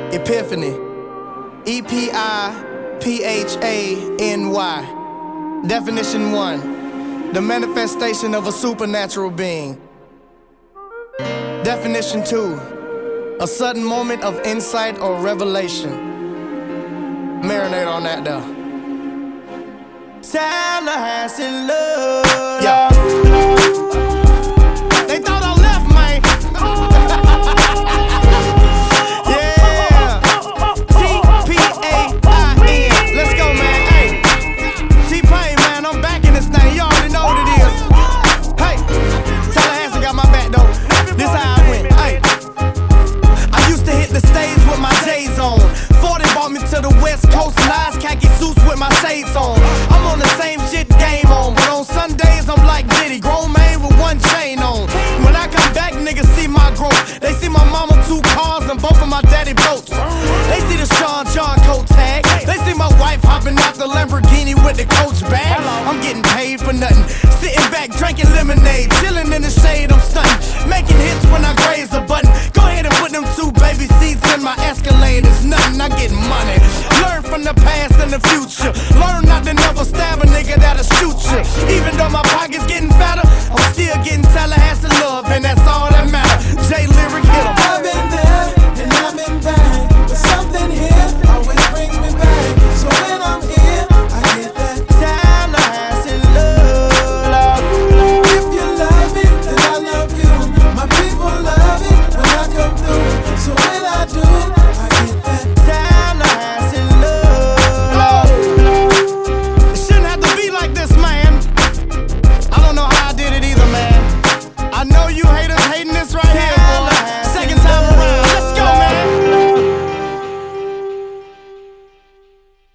Epiphany. E-P-I-P-H-A-N-Y. Definition 1. The manifestation of a supernatural being. Definition 2. A sudden moment of insight or revelation. Marinate on that though. Tallahassee love. Yeah. They thought I left, man. Yeah. T-P-A-I-N. Let's go, man. Hey. T-Pain, man. I'm back in this thing. You already know what it is. Hey. Tallahassee got my back, though. This how I went. Hey. I used to hit the stage with my J's on. 40 brought me to the West Coast. Nice khaki suits with my shades on. I'm on the same shit game on, but on Sundays I'm like Diddy, grown man with one chain on. When I come back, niggas see my growth. They see my mama 2 cars and both of my daddy boats. They see the Sean John coat tag. They see my wife hopping out the Lamborghini with the coach bag. I'm getting paid for nothing. Sitting back drinking lemonade, chilling in the shade. I'm stunting, making hits when I graze a button. Go ahead and put them 2 baby seats in my Escalade. It's nothing. I get money. Learn from the past and the future.